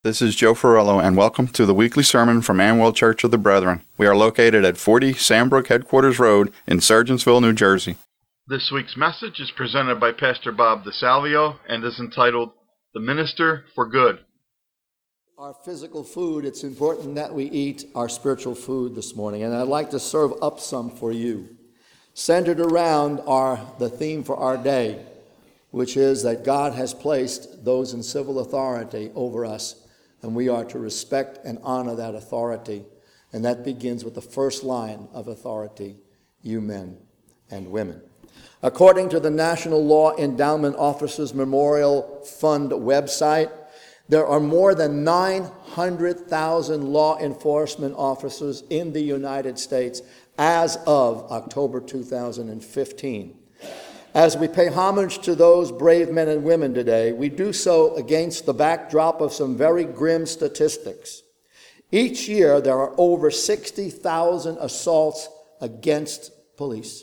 This is Joe Ferrello, and welcome to the weekly sermon from Amwell Church of the Brethren. We are located at 40 Sandbrook Headquarters Road in Sergeantsville, New Jersey. This week's message is presented by Pastor Bob DeSalvio and is entitled, The Minister for Good. Our physical food, it's important that we eat our spiritual food this morning, and I'd like to serve up some for you. Centered around the theme for our day, which is that God has placed those in civil authority over us, and we are to respect and honor that authority. And that begins with the first line of authority, you men and women. According to the National Law Endowment Officers Memorial Fund website, there are more than 900,000 law enforcement officers in the United States as of October 2015. As we pay homage to those brave men and women today, we do so against the backdrop of some very grim statistics. Each year, there are over 60,000 assaults against police.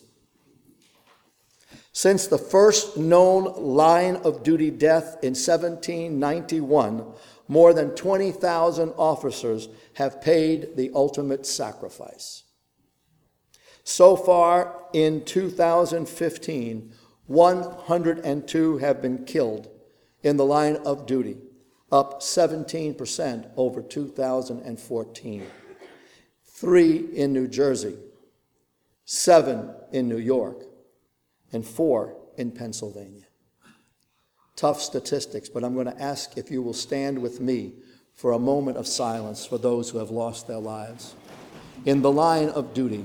Since the first known line of duty death in 1791, more than 20,000 officers have paid the ultimate sacrifice. So far in 2015, 102 have been killed in the line of duty, up 17% over 2014. 3 in New Jersey, 7 in New York, and 4 in Pennsylvania. Tough statistics, but I'm going to ask if you will stand with me for a moment of silence for those who have lost their lives in the line of duty.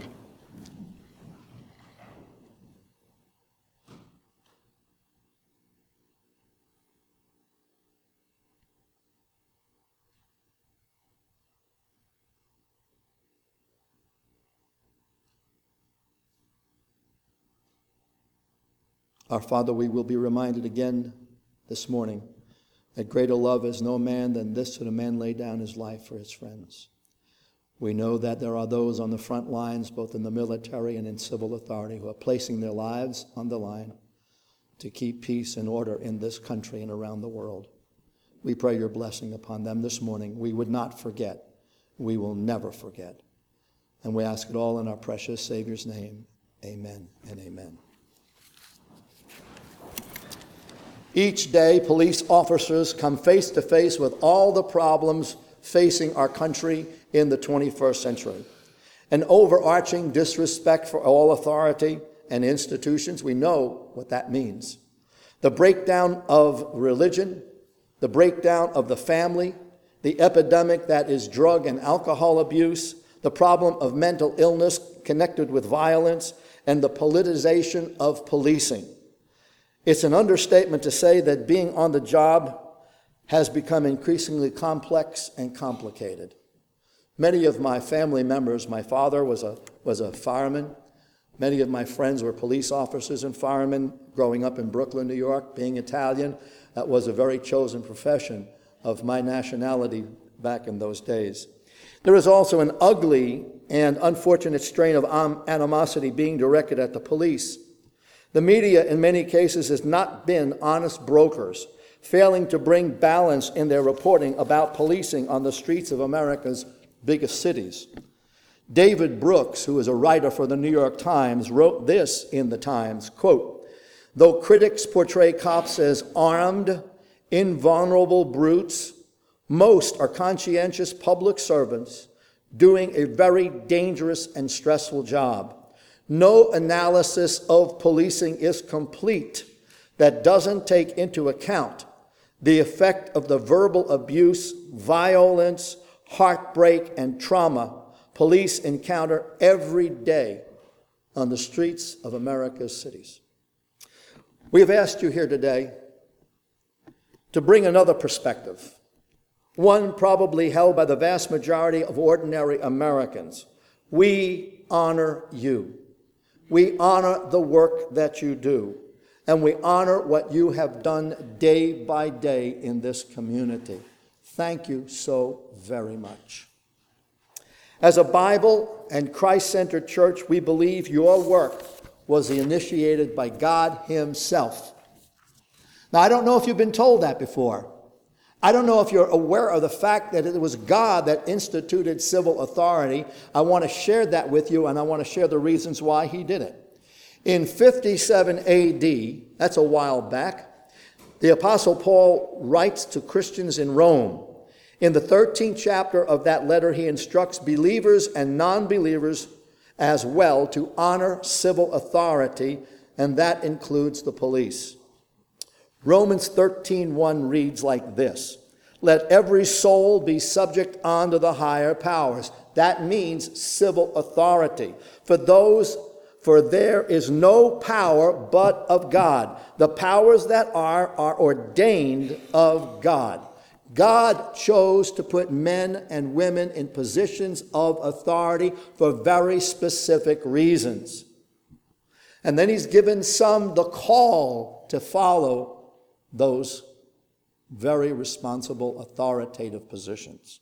Our Father, we will be reminded again this morning that greater love is no man than this, that a man lay down his life for his friends. We know that there are those on the front lines, both in the military and in civil authority, who are placing their lives on the line to keep peace and order in this country and around the world. We pray your blessing upon them this morning. We would not forget. We will never forget. And we ask it all in our precious Savior's name. Amen and amen. Each day, police officers come face to face with all the problems facing our country in the 21st century. An overarching disrespect for all authority and institutions, we know what that means. The breakdown of religion, the breakdown of the family, the epidemic that is drug and alcohol abuse, the problem of mental illness connected with violence, and the politicization of policing. It's an understatement to say that being on the job has become increasingly complex and complicated. Many of my family members, my father was a fireman. Many of my friends were police officers and firemen. Growing up in Brooklyn, New York, being Italian, that was a very chosen profession of my nationality back in those days. There is also an ugly and unfortunate strain of animosity being directed at the police. The media, in many cases, has not been honest brokers, failing to bring balance in their reporting about policing on the streets of America's biggest cities. David Brooks, who is a writer for the New York Times, wrote this in the Times, quote, "Though critics portray cops as armed, invulnerable brutes, most are conscientious public servants doing a very dangerous and stressful job. No analysis of policing is complete that doesn't take into account the effect of the verbal abuse, violence, heartbreak, and trauma police encounter every day on the streets of America's cities." We have asked you here today to bring another perspective, one probably held by the vast majority of ordinary Americans. We honor you. We honor the work that you do, and we honor what you have done day by day in this community. Thank you so very much. As a Bible and Christ-centered church, we believe your work was initiated by God himself. Now, I don't know if you've been told that before. I don't know if you're aware of the fact that it was God that instituted civil authority. I want to share that with you, and I want to share the reasons why he did it. In 57 AD, that's a while back, the Apostle Paul writes to Christians in Rome. In the 13th chapter of that letter, he instructs believers and non-believers as well to honor civil authority, and that includes the police. Romans 13:1 reads like this: "Let every soul be subject unto the higher powers." That means civil authority. For there is no power but of God. The powers that are ordained of God. God chose to put men and women in positions of authority for very specific reasons. And then he's given some the call to follow those very responsible, authoritative positions.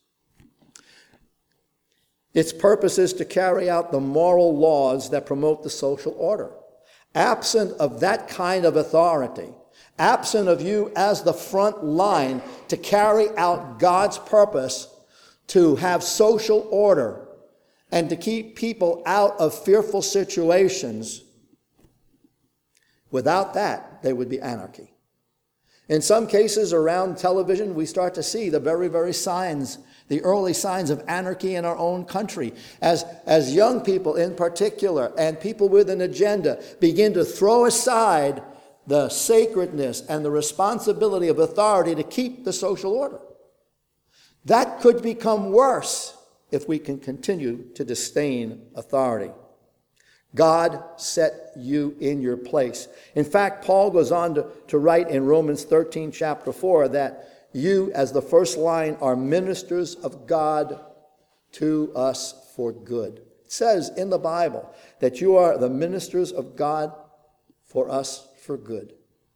Its purpose is to carry out the moral laws that promote the social order. Absent of that kind of authority, absent of you as the front line to carry out God's purpose to have social order and to keep people out of fearful situations, without that, there would be anarchy. In some cases around television, we start to see the very, very signs, the early signs of anarchy in our own country. As young people in particular, and people with an agenda, begin to throw aside the sacredness and the responsibility of authority to keep the social order. That could become worse if we can continue to disdain authority. God set you in your place. In fact, Paul goes on to write in Romans 13, chapter 4, that you, as the first line, are ministers of God to us for good. It says in the Bible that you are the ministers of God for us for good.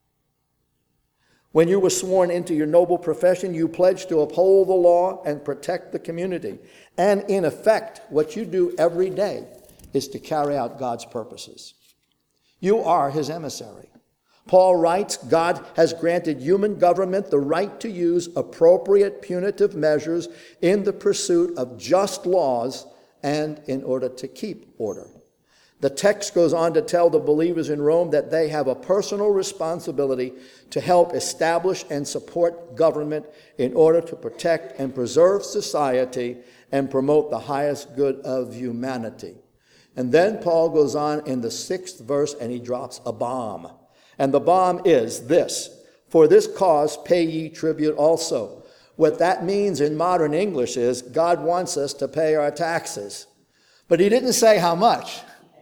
When you were sworn into your noble profession, you pledged to uphold the law and protect the community. And in effect, what you do every day is to carry out God's purposes. You are his emissary. Paul writes, God has granted human government the right to use appropriate punitive measures in the pursuit of just laws and in order to keep order. The text goes on to tell the believers in Rome that they have a personal responsibility to help establish and support government in order to protect and preserve society and promote the highest good of humanity. And then Paul goes on in the 6th verse and he drops a bomb. And the bomb is this: "For this cause pay ye tribute also." What that means in modern English is God wants us to pay our taxes. But he didn't say how much.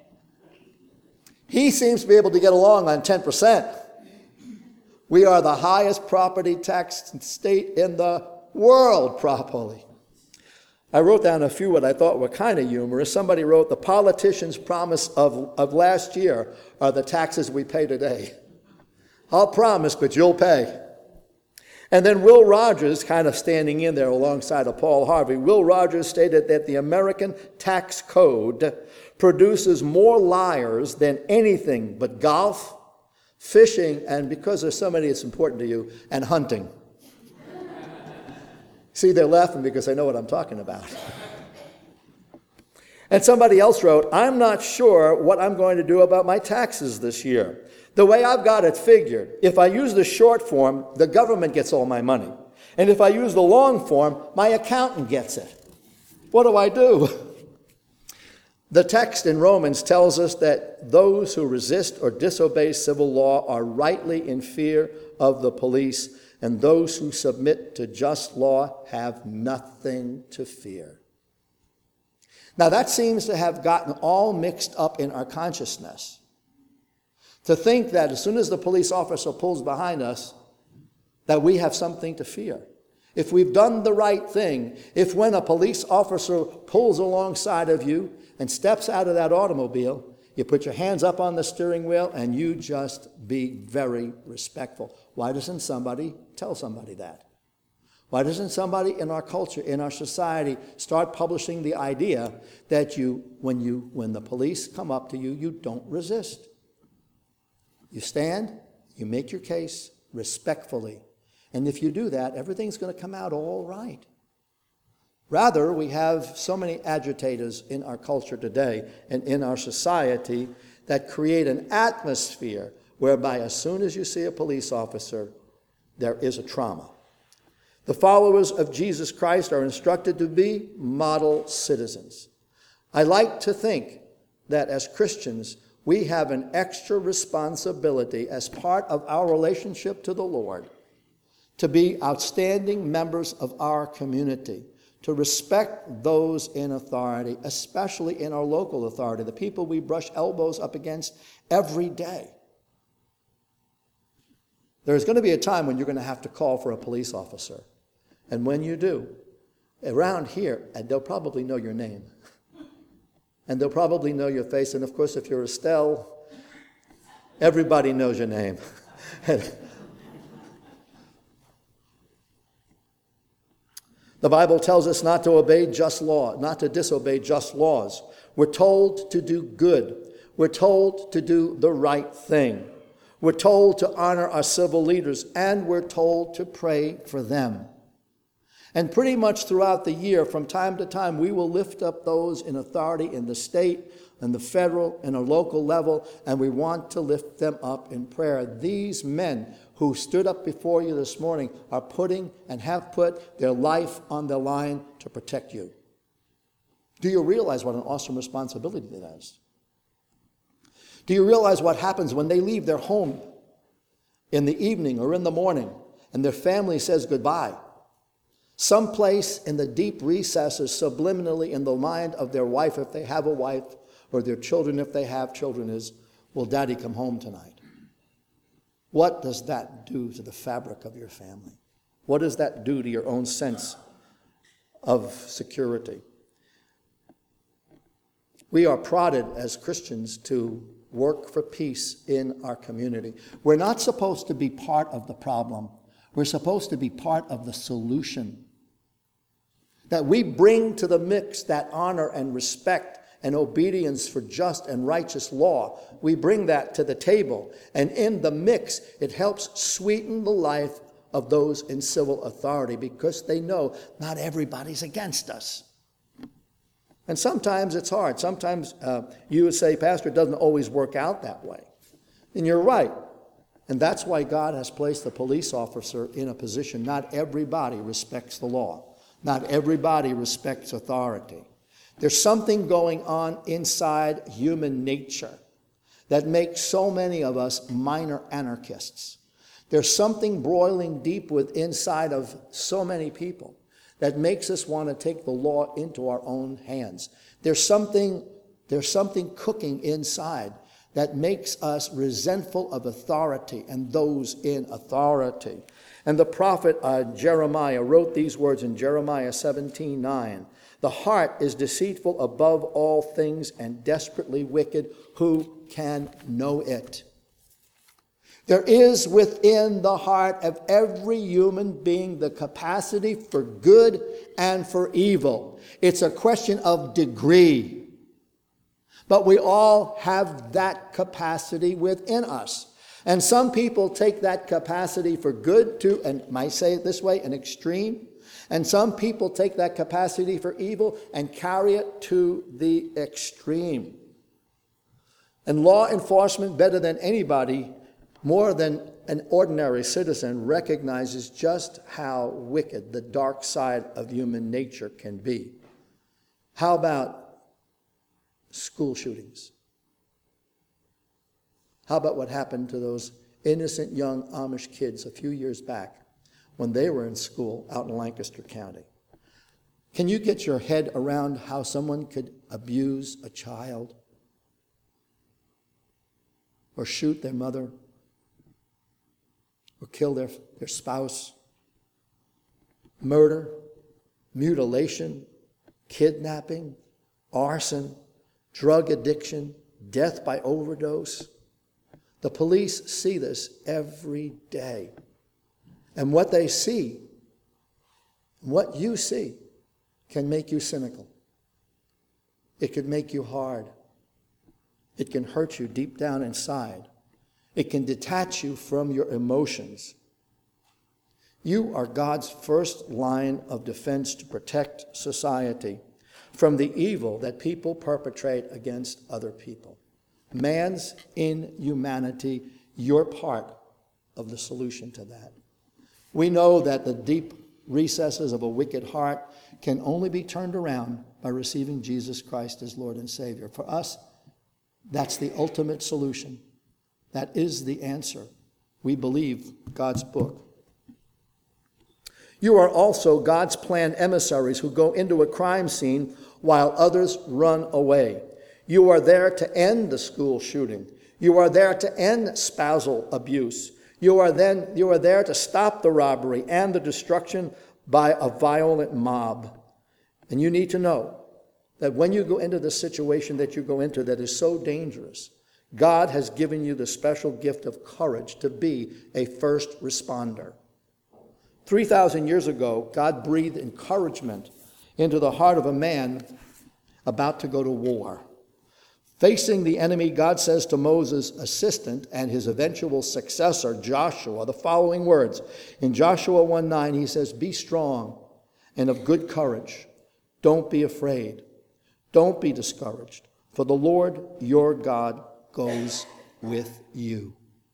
He seems to be able to get along on 10%. We are the highest property tax state in the world, probably. I wrote down a few what I thought were kind of humorous. Somebody wrote, "The politicians' promise of last year are the taxes we pay today. I'll promise, but you'll pay." And then Will Rogers, kind of standing in there alongside of Paul Harvey, Will Rogers stated that the American tax code produces more liars than anything but golf, fishing, and because there's so many it's important to you, and hunting. See, they're laughing because they know what I'm talking about. And somebody else wrote, "I'm not sure what I'm going to do about my taxes this year. The way I've got it figured, if I use the short form, the government gets all my money. And if I use the long form, my accountant gets it. What do I do?" The text in Romans tells us that those who resist or disobey civil law are rightly in fear of the police, and those who submit to just law have nothing to fear. Now that seems to have gotten all mixed up in our consciousness. To think that as soon as the police officer pulls behind us, that we have something to fear. If we've done the right thing, if when a police officer pulls alongside of you and steps out of that automobile, you put your hands up on the steering wheel and you just be very respectful. Why doesn't somebody tell somebody that? Why doesn't somebody in our culture, in our society, start publishing the idea that when the police come up to you, you don't resist. You stand, you make your case respectfully, And if you do that, everything's going to come out all right. Rather, we have so many agitators in our culture today and in our society that create an atmosphere whereby as soon as you see a police officer, there is a trauma. The followers of Jesus Christ are instructed to be model citizens. I like to think that as Christians, we have an extra responsibility as part of our relationship to the Lord to be outstanding members of our community, to respect those in authority, especially in our local authority, the people we brush elbows up against every day. There's going to be a time when you're going to have to call for a police officer. And when you do, around here, and they'll probably know your name. And they'll probably know your face. And of course, if you're Estelle, everybody knows your name. The Bible tells us not to obey just law, not to disobey just laws. We're told to do good. We're told to do the right thing. We're told to honor our civil leaders, and we're told to pray for them. And pretty much throughout the year, from time to time, we will lift up those in authority in the state and the federal and a local level, and we want to lift them up in prayer. These men who stood up before you this morning are putting and have put their life on the line to protect you. Do you realize what an awesome responsibility that is? Do you realize what happens when they leave their home in the evening or in the morning and their family says goodbye? Someplace in the deep recesses, subliminally in the mind of their wife, if they have a wife, or their children, if they have children, is, will Daddy come home tonight? What does that do to the fabric of your family? What does that do to your own sense of security? We are prodded as Christians to work for peace in our community. We're not supposed to be part of the problem. We're supposed to be part of the solution. That we bring to the mix that honor and respect and obedience for just and righteous law. We bring that to the table. And in the mix, it helps sweeten the life of those in civil authority because they know not everybody's against us. And sometimes it's hard. Sometimes you would say, Pastor, it doesn't always work out that way. And you're right. And that's why God has placed the police officer in a position. Not everybody respects the law. Not everybody respects authority. There's something going on inside human nature that makes so many of us minor anarchists. There's something broiling deep inside of so many people that makes us want to take the law into our own hands. There's something cooking inside that makes us resentful of authority and those in authority. And the prophet Jeremiah wrote these words in Jeremiah 17:9. The heart is deceitful above all things and desperately wicked. Who can know it? There is within the heart of every human being the capacity for good and for evil. It's a question of degree. But we all have that capacity within us. And some people take that capacity for good to, and might say it this way, an extreme. And some people take that capacity for evil and carry it to the extreme. And law enforcement, better than anybody, more than an ordinary citizen, recognizes just how wicked the dark side of human nature can be. How about school shootings? How about what happened to those innocent young Amish kids a few years back when they were in school out in Lancaster County? Can you get your head around how someone could abuse a child or shoot their mother or kill their spouse? Murder, mutilation, kidnapping, arson, drug addiction, death by overdose. The police see this every day. And what they see, what you see, can make you cynical. It can make you hard. It can hurt you deep down inside. It can detach you from your emotions. You are God's first line of defense to protect society from the evil that people perpetrate against other people. Man's inhumanity, you're part of the solution to that. We know that the deep recesses of a wicked heart can only be turned around by receiving Jesus Christ as Lord and Savior. For us, that's the ultimate solution. That is the answer. We believe God's book. You are also God's planned emissaries who go into a crime scene while others run away. You are there to end the school shooting. You are there to end spousal abuse. You are there to stop the robbery and the destruction by a violent mob. And you need to know that when you go into the situation that you go into that is so dangerous, God has given you the special gift of courage to be a first responder. 3,000 years ago, God breathed encouragement into the heart of a man about to go to war. Facing the enemy, God says to Moses' assistant and his eventual successor, Joshua, the following words. In Joshua 1:9, he says, "Be strong and of good courage. Don't be afraid. Don't be discouraged, for the Lord your God goes with you."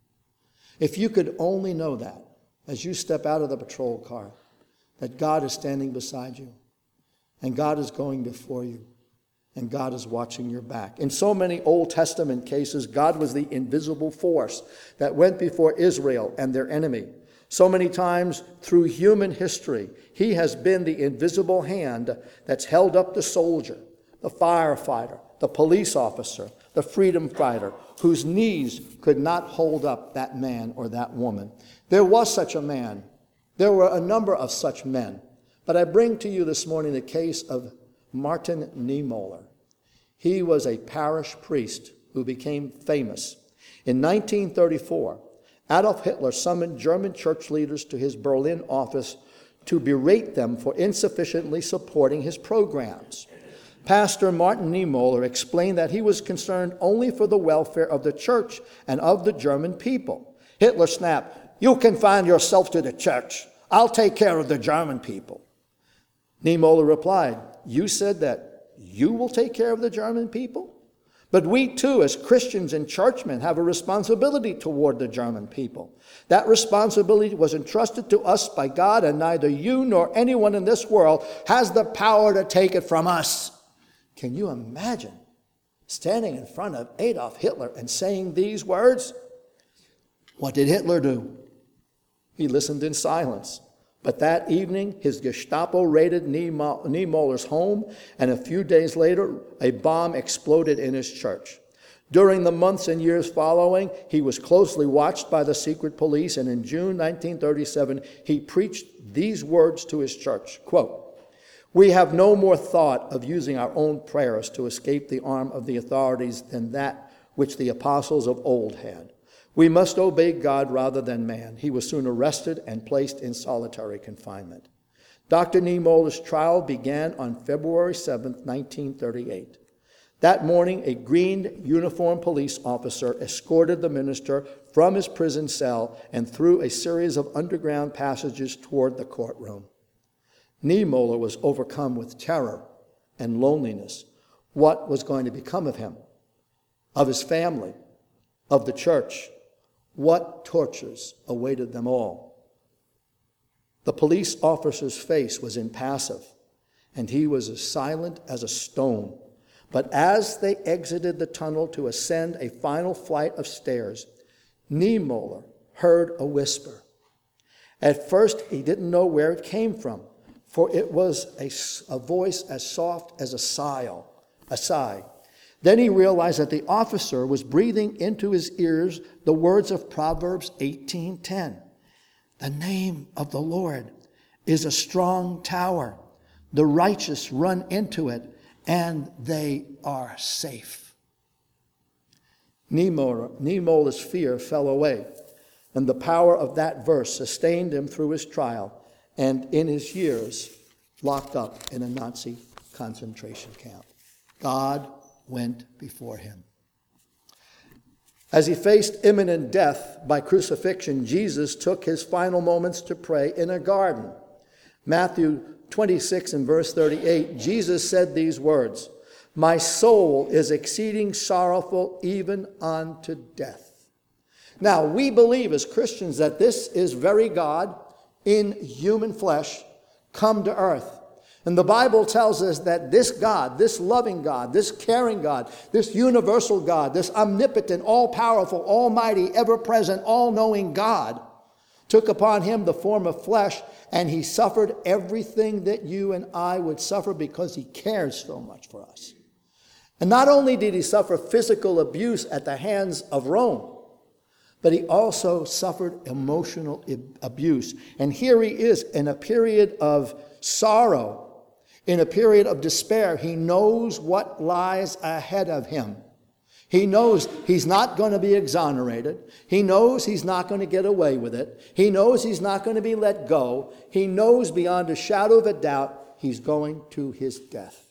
If you could only know that as you step out of the patrol car, that God is standing beside you, and God is going before you, and God is watching your back. In so many Old Testament cases, God was the invisible force that went before Israel and their enemy. So many times through human history, he has been the invisible hand that's held up the soldier, the firefighter, the police officer, the freedom fighter, whose knees could not hold up that man or that woman. There was such a man. There were a number of such men. But I bring to you this morning the case of Martin Niemöller. He was a parish priest who became famous. In 1934, Adolf Hitler summoned German church leaders to his Berlin office to berate them for insufficiently supporting his programs. Pastor Martin Niemöller explained that he was concerned only for the welfare of the church and of the German people. Hitler snapped, "You confine yourself to the church. I'll take care of the German people." Niemöller replied, "You said that you will take care of the German people? But we too, as Christians and churchmen, have a responsibility toward the German people. That responsibility was entrusted to us by God, and neither you nor anyone in this world has the power to take it from us." Can you imagine standing in front of Adolf Hitler and saying these words? What did Hitler do? He listened in silence. But that evening, his Gestapo raided Niemöller's home, and a few days later, a bomb exploded in his church. During the months and years following, he was closely watched by the secret police, and in June 1937, he preached these words to his church, quote, "We have no more thought of using our own prayers to escape the arm of the authorities than that which the apostles of old had. We must obey God rather than man." He was soon arrested and placed in solitary confinement. Dr. Niemöller's trial began on February 7, 1938. That morning, a green uniformed police officer escorted the minister from his prison cell and through a series of underground passages toward the courtroom. Niemöller was overcome with terror and loneliness. What was going to become of him, of his family, of the church? What tortures awaited them all? The police officer's face was impassive, and he was as silent as a stone. But as they exited the tunnel to ascend a final flight of stairs, Niemöller heard a whisper. At first, he didn't know where it came from, for it was a voice as soft as a sigh. Then he realized that the officer was breathing into his ears the words of Proverbs 18:10. "The name of the Lord is a strong tower. The righteous run into it, and they are safe." Niemöller's fear fell away, and the power of that verse sustained him through his trial and in his years locked up in a Nazi concentration camp. God went before him. As he faced imminent death by crucifixion, Jesus took his final moments to pray in a garden. Matthew 26 and verse 38, Jesus said these words, "My soul is exceeding sorrowful even unto death." Now, we believe as Christians that this is very God in human flesh come to earth. And the Bible tells us that this God, this loving God, this caring God, this universal God, this omnipotent, all-powerful, almighty, ever-present, all-knowing God took upon him the form of flesh, and he suffered everything that you and I would suffer because he cares so much for us. And not only did he suffer physical abuse at the hands of Rome, but he also suffered emotional abuse. And here he is in a period of sorrow, in a period of despair. He knows what lies ahead of him. He knows he's not going to be exonerated. He knows he's not going to get away with it. He knows he's not going to be let go. He knows beyond a shadow of a doubt he's going to his death.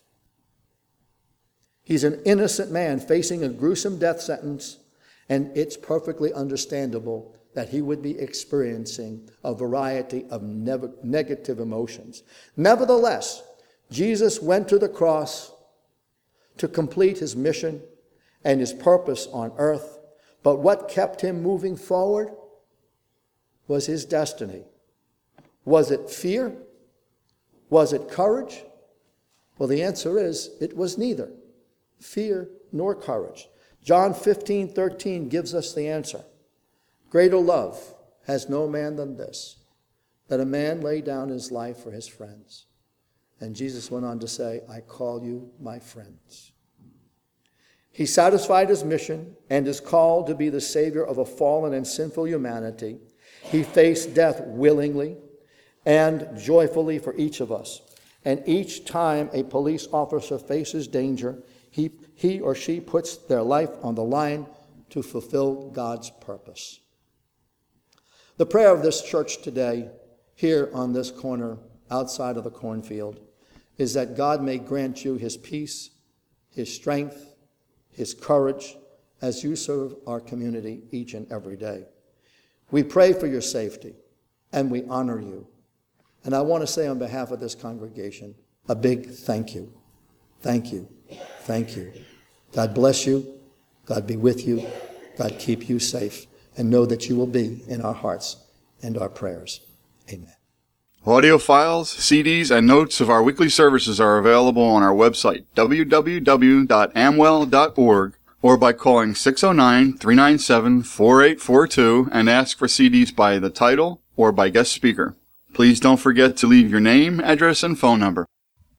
He's an innocent man facing a gruesome death sentence, and it's perfectly understandable that he would be experiencing a variety of negative emotions. Nevertheless, Jesus went to the cross to complete his mission and his purpose on earth. But what kept him moving forward was his destiny. Was it fear? Was it courage? Well, the answer is it was neither fear nor courage. John 15:13 gives us the answer. Greater love has no man than this, that a man lay down his life for his friends. And Jesus went on to say, I call you my friends. He satisfied his mission and his call to be the Savior of a fallen and sinful humanity. He faced death willingly and joyfully for each of us. And each time a police officer faces danger, he or she puts their life on the line to fulfill God's purpose. The prayer of this church today, here on this corner, outside of the cornfield, is that God may grant you his peace, his strength, his courage as you serve our community each and every day. We pray for your safety and we honor you. And I want to say on behalf of this congregation, a big thank you. Thank you. Thank you. God bless you. God be with you. God keep you safe. And know that you will be in our hearts and our prayers. Amen. Audio files, CDs, and notes of our weekly services are available on our website, www.amwell.org, or by calling 609-397-4842 and ask for CDs by the title or by guest speaker. Please don't forget to leave your name, address, and phone number.